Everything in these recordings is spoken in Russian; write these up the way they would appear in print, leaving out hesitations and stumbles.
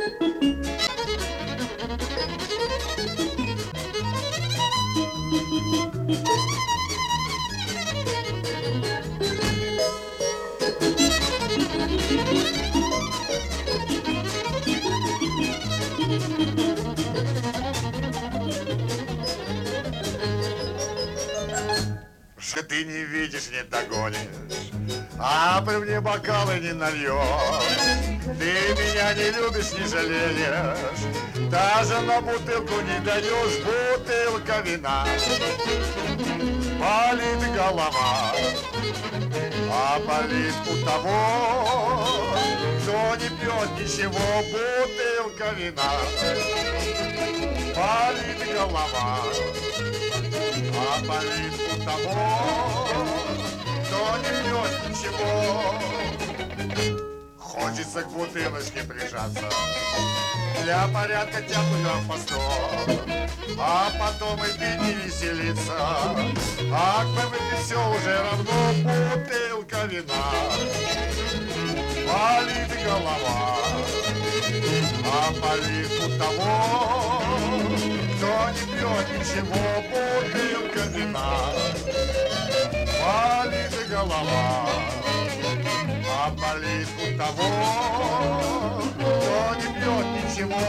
Что ты не видишь, не догонишь, а при мне бокалы не нальешь. Ты меня не любишь, не жалеешь, даже на бутылку не даешь. Бутылка вина, болит голова, а болит у того, кто не пьет ничего. Бутылка вина, болит голова, а болит у того, кто не пьет ничего. Хочется к бутылочке прижаться, для порядка тяпнуть грамм по 100, а потом и пить не веселиться. А к выпить все уже равно. Бутылка вина, болит голова, а болит у того, кто не пьет ничего. Бутылка вина, болит голова, а болит у того, кто не пьет ничего.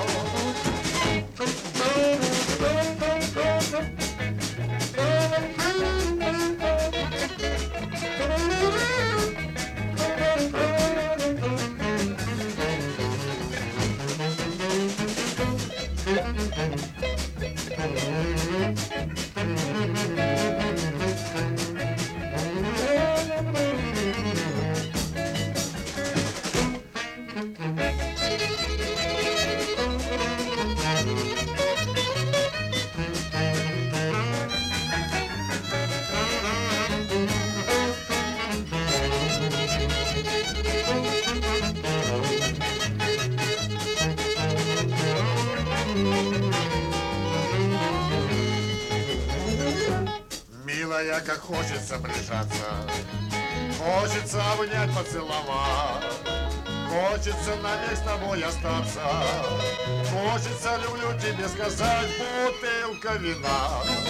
Милая, как хочется прижаться, хочется обнять, поцеловать, хочется навек с тобой остаться, хочется люблю тебе сказать. Бутылка вина,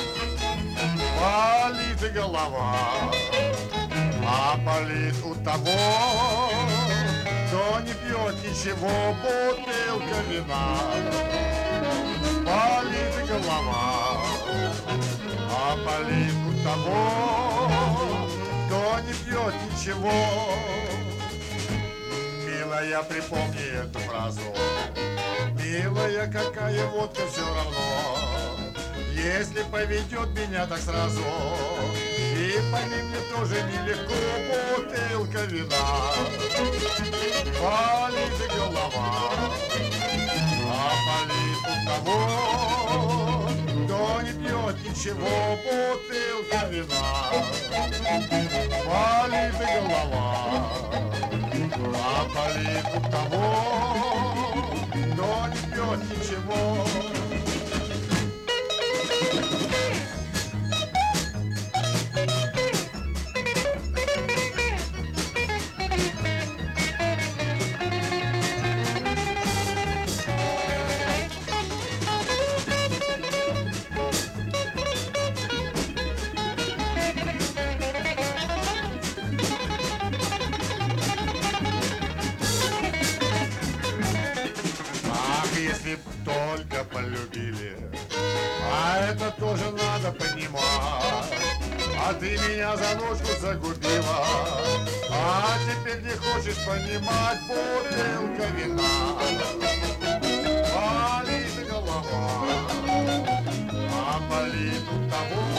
болит голова, а болит у того, кто не пьет ничего. Бутылка вина, болит голова, а болит у того, кто не пьет ничего. Милая, припомни эту фразу, милая, какая водка все равно, если поведет меня так сразу. И пойми, мне тоже нелегко. Бутылка вина, болит голова, а болит у того, кто не пьет ничего. Бутылка вина, болит голова, а болит у того, кто не пьет ничего. Если б только полюбили, а это тоже надо понимать. А ты меня за ножку загубила, а теперь не хочешь понимать. Бутылка вина, болит голова, а болит у того,